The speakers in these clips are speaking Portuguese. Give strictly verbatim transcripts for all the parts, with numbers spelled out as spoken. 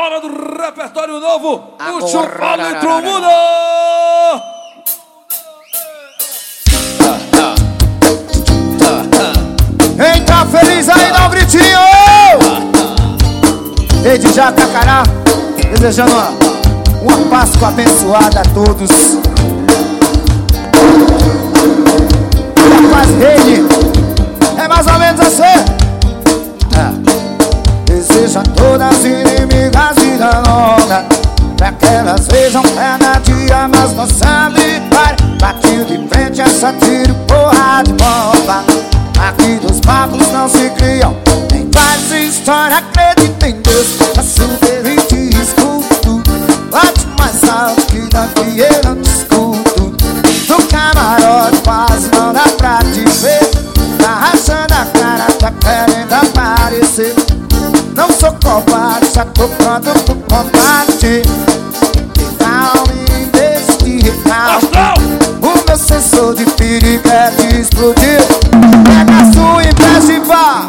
hora do repertório novo. Puxa o Agora, pau dentro do mundo. Quem tá feliz aí, dá um gritinho! Desde Jatacará, desejando uma, uma Páscoa abençoada a todos. E a paz dele é mais ou menos assim. É. Deseja todas as inimigas vida longa, pra que elas vejam cada dia mais nossa vitória. Batido de frente, essa tiro, porra de bomba. Aqui dos papos não se criam, nem faz história. Acredita em Deus, a super e te escuto. Bate mais alto que daqui eu não te escuto. No camarote quase não dá pra te ver. Tá rachando a cara, tá querendo aparecer. Não sou covarde, já tô pronto pro combate. Recalme deste recalme. O meu sensor de perigo é de explodir. Pega a sua inveja e vá.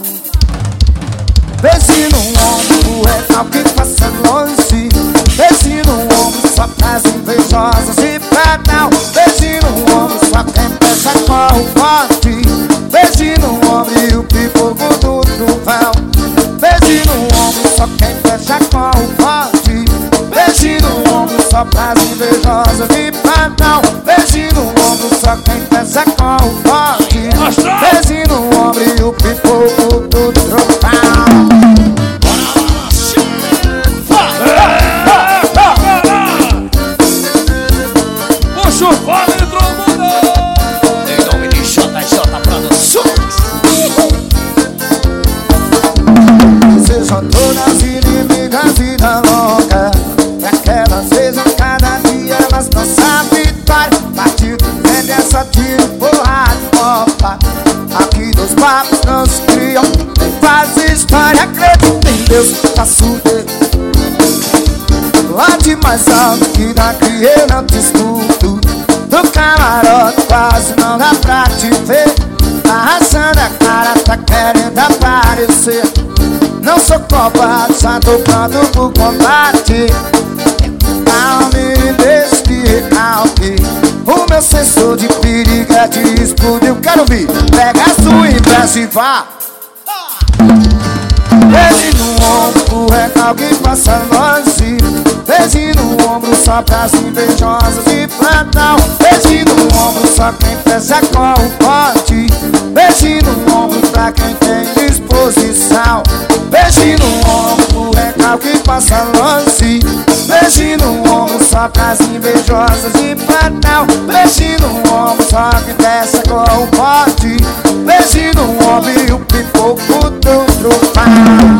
Beijo no ombro, o recalque passa longe. Beijo no ombro, só pras invejosas e pedal. Beijo no ombro, só quem pensa corre forte. Beijo no ombro e o pipoco do trovão. Beijo no ombro, só quem fecha corre forte. Beijo no ombro, só pras invejosas e pedal. Beijo no ombro, só quem fecha corre forte. Beijo no ombro e o pipoco do trovão. Puxa o pau dentro do mundo. Em nome de J J Produções. Sejam todas inimigas vida longa, pra que elas vejam cada dia mas nossa vitória. Batido vende essa tiro, porra de copa. Aqui dos papos não se criam, nem faz história. Acredita em Deus, faço dele. Late mais alto que daqui eu não te escuto. Do camarote quase não dá pra te ver. Tá rachando a cara, tá querendo aparecer. Não sou covarde, já tô pronto pro combate. Calme deste recalque. O meu sensor de perigo é de explodir. Quero ouvir. Pega a sua inveja e vá. Beijo no ombro, o recalque passa longe. Beijo no ombro, só pras invejosas e plantão. Beijo no ombro, só quem fecha corre forte. Beijo no ombro pra quem tem disposição. Beijo no ombro, o recalque passa longe. Beijo no ombro, só pras invejosas e plantão. Beijo no ombro, só quem fecha corre forte. Beijo no ombro e o pipoco do trovão.